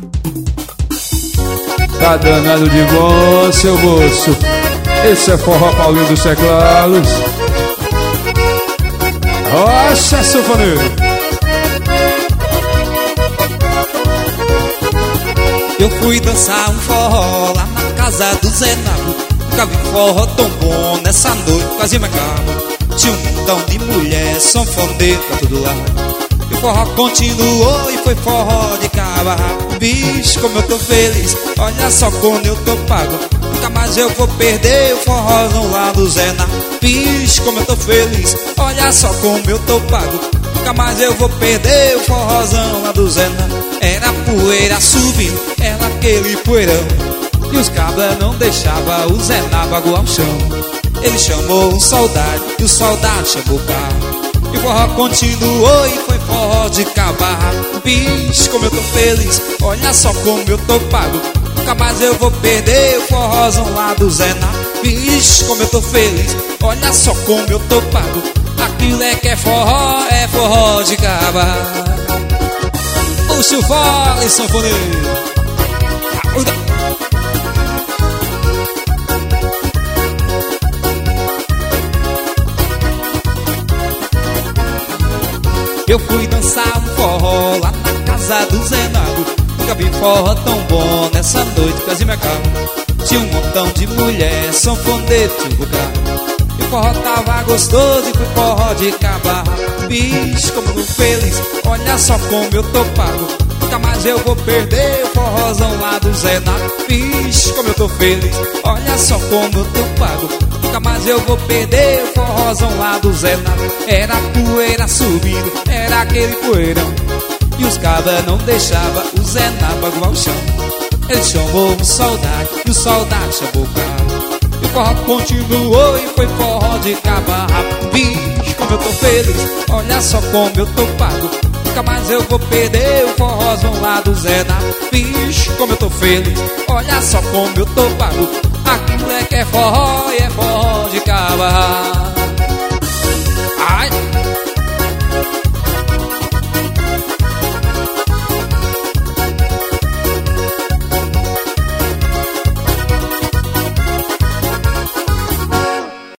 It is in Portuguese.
Tá danado de bom, seu moço. Esse é forró Paulinho dos Teclados. Rocha sanfoneiro. Eu fui dançar um forró lá na casa do Zé Nago. Nunca vi forró tão bom nessa noite, quase me acabo. Tinha um montão de mulher, sanfoneiro pra todo lado. E o forró continuou e foi forró de cabo a rabo. Bicho, como eu tô feliz, olha só quando eu tô pago. Nunca mais eu vou perder o forrozão lá do Zé Nago. Bicho, como eu tô feliz, olha só como eu tô pago. Nunca mais eu vou perder o forrozão lá do Zé Nago. Era poeira subindo, era aquele poeirão. E os cabras não deixavam o Zé Nábago ao chão. Ele chamou um soldado e o soldado chamou o carro. E o forró continuou e foi forró de cabarra. Bicho, como eu tô feliz, olha só como eu tô pago. Nunca mais eu vou perder o forrozão lá do Zé Nábago. Bicho, como eu tô feliz, olha só como eu tô pago. Aquilo é que é forró de cabarra. Puxa o fole, sanfoneiro. Eu fui dançar um forró lá na casa do Zé Nago. Nunca vi forró tão bom nessa noite, quase me acabo. Tinha um montão de mulher, sanfoneiro, tinha um bocado. E o forró tava gostoso e foi forró de cabarra. Bicho, como eu tô feliz, olha só como eu tô pago. Nunca mais eu vou perder o forrozão lá do Zé Nago. Bicho, como eu tô feliz, olha só como eu tô pago. Nunca mais eu vou perder o forrozão lá do Zé Nago. Era poeira subindo, era aquele poeirão. E os cabras não deixavam o Zé Nábago ao chão. Ele chamou um soldado e o soldado chamou o carro. E o forró continuou e foi forró de cabarra. Bicho, como eu tô feliz, olha só como eu tô pago. Nunca mais eu vou perder o forrozão lá do Zé Nábago. Bicho, como eu tô feliz, olha só como eu tô pago. Aquilo é que é forró e é forró de cabarra. Ai.